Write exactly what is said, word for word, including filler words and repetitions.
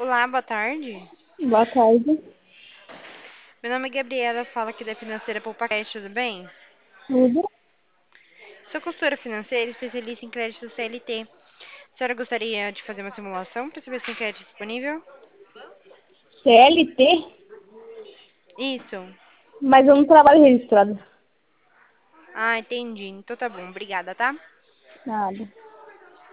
Olá, boa tarde. Boa tarde. Meu nome é Gabriela, falo aqui da Financeira Poupacash, tudo bem? Tudo? Sou consultora financeira, especialista em crédito C L T. A senhora gostaria de fazer uma simulação para saber se tem crédito disponível? C L T? Isso. Mas eu não trabalho registrado. Ah, entendi. Então tá bom, obrigada, tá? Nada.